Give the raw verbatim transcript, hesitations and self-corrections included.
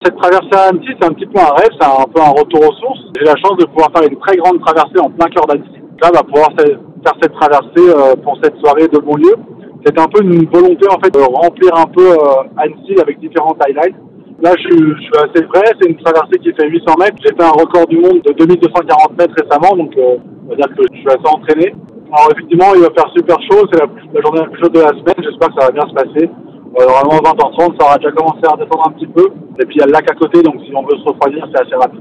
Cette traversée à Annecy, c'est un petit peu un rêve, c'est un peu un retour aux sources. J'ai la chance de pouvoir faire une très grande traversée en plein cœur d'Annecy. Là, va pouvoir faire cette traversée euh, pour cette soirée de Beaulieu. C'est un peu une volonté en fait de remplir un peu euh, Annecy avec différents highlights. Là, je, je suis assez prêt. C'est une traversée qui fait huit cents mètres. J'ai fait un record du monde de deux mille deux cent quarante mètres récemment, donc euh, on va dire que je suis assez entraîné. Alors effectivement, il va faire super chaud. C'est la, la journée la plus chaude de la semaine. J'espère que ça va bien se passer. Euh, normalement, vingt heures trente, ça aura déjà commencé à redescendre un petit peu. Et puis il y a le lac à côté, donc si on veut se refroidir, c'est assez rapide.